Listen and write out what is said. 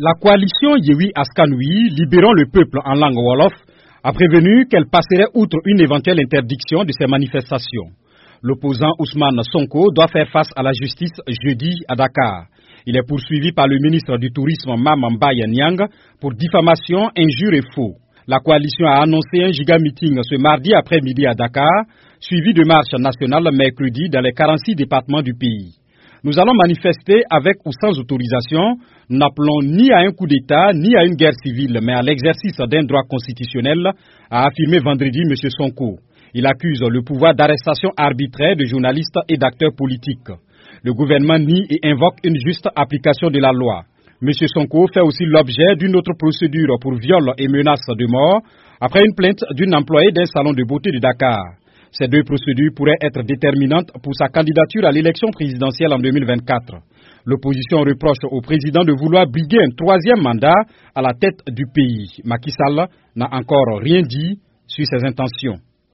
La coalition Yewi Askanui, libérant le peuple en langue Wolof, a prévenu qu'elle passerait outre une éventuelle interdiction de ces manifestations. L'opposant Ousmane Sonko doit faire face à la justice jeudi à Dakar. Il est poursuivi par le ministre du Tourisme Mamambaye Nyang pour diffamation, injure et faux. La coalition a annoncé un giga-meeting ce mardi après-midi à Dakar, suivi de marches nationales mercredi dans les 46 départements du pays. Nous allons manifester avec ou sans autorisation. Nous n'appelons ni à un coup d'État, ni à une guerre civile, mais à l'exercice d'un droit constitutionnel, a affirmé vendredi M. Sonko. Il accuse le pouvoir d'arrestation arbitraire de journalistes et d'acteurs politiques. Le gouvernement nie et invoque une juste application de la loi. M. Sonko fait aussi l'objet d'une autre procédure pour viol et menace de mort après une plainte d'une employée d'un salon de beauté de Dakar. Ces deux procédures pourraient être déterminantes pour sa candidature à l'élection présidentielle en 2024. L'opposition reproche au président de vouloir briguer un troisième mandat à la tête du pays. Macky Sall n'a encore rien dit sur ses intentions.